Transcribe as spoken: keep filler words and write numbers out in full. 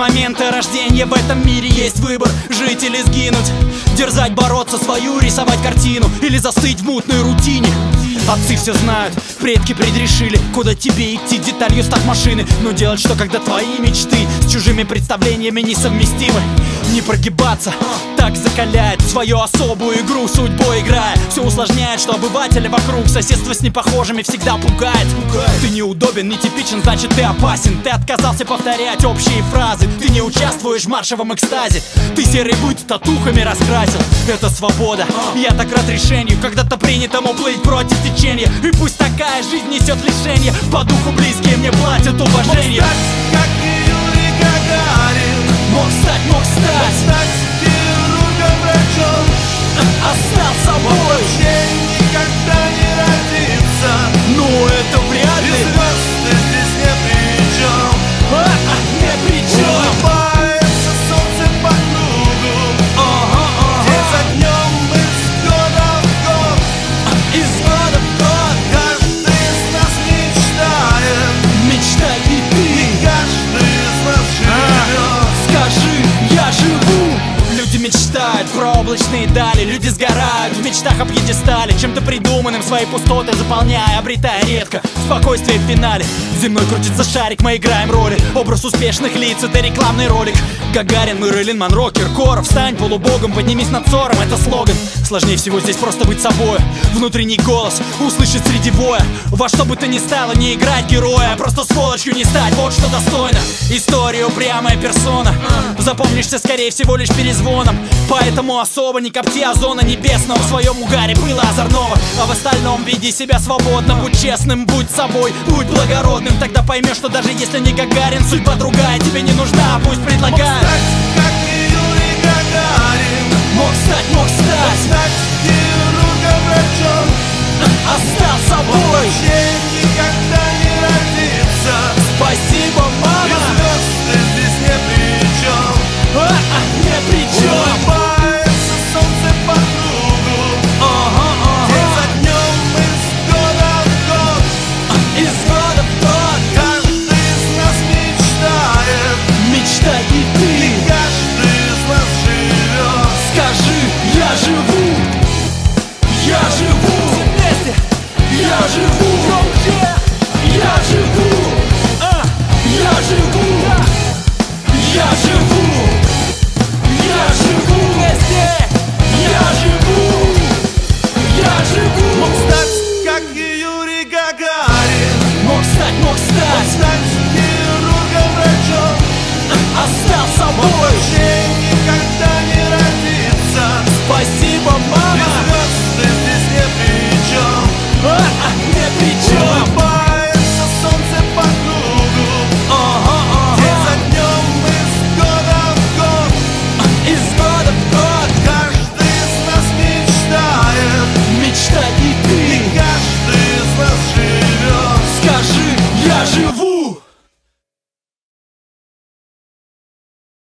момента рождения в этом мире есть выбор: жить или сгинуть, дерзать, бороться свою, рисовать картину или застыть в мутной рутине. Отцы все знают, предки предрешили, куда тебе идти, деталью стать машины. Но делать что, когда твои мечты с чужими представлениями несовместимы? Не прогибаться, так закаляет свою особую игру судьбой играя. Все усложняет, что обывателя вокруг, соседство с непохожими всегда пугает. Ты неудобен, нетипичен, значит ты опасен. Ты отказался повторять общие фразы. Ты не участвуешь в маршевом экстазе. Ты серый быт татухами раскрасил. Это свобода, я так рад решению, когда-то принятому плыть против течения. И пусть такая жизнь несет лишения, по духу близкие мне платят уважение. Мог стать, как и Юрий Гагарин. Мог стать, мог стать, Мог стать хирургом, врачом. остался собой. Мог вообще никогда не родиться. Ну это вряд И ли. звезды здесь не при чем. А, а, не при чем. Улыбается солнце по кругу. Ага, День ага. за днем из года в год. Из года в год Каждый из нас мечтает. мечтай и ты. Каждый из нас живет. Скажи, я живу. Люди мечтают про облачные дали. Люди сгорают в мечтах о пьедестале, чем-то придуманным свои пустоты заполняя, обретая редко спокойствие в финале. Земной крутится шарик, мы играем роли. Образ успешных лиц — это рекламный ролик. Гагарин, Мэрилин Монро, Киркоров. Встань полубогом, поднимись над ссором — это слоган. Сложнее всего здесь просто быть собой. Внутренний голос услышать среди воя. Во что бы то ни стало, не играть героя, а просто сволочью не стать, вот что достойно. История упрямая персона, запомнишься скорее всего лишь перезвоном. Поэтому особо не копти озона небесного. В своем угаре было озорного, а в остальном веди себя свободно. Будь честным, будь собой, будь благородным. Тогда поймешь, что даже если не Гагарин, судьба другая тебе не нужна, пусть предлагает. Мог стать, как и Юрий Гагарин. Мог стать, мог Мог стать, стать хирургом, врачом. остался Мог собой. вообще никогда не родиться. Спасибо, И мама. звезды здесь не при чем. А, а, не при чем. Улыбается солнце по кругу. Ага, День ага. за днем из года в год. Из года в год Каждый из нас мечтает. мечтай и И ты. каждый из нас живет. Скажи, я живу. Я живу. Вместе. Я живу. Я живу. А, я живу. Я живу. Я живу. Вместе. Я живу. Я живу. Мог стать, как и Юрий Гагарин. Мог стать, мог Мог стать, стать хирургом, врачом. остался Мог собой. вообще никогда не родиться. Спасибо, И мама. звезды здесь не при чем. А, а, не при чем.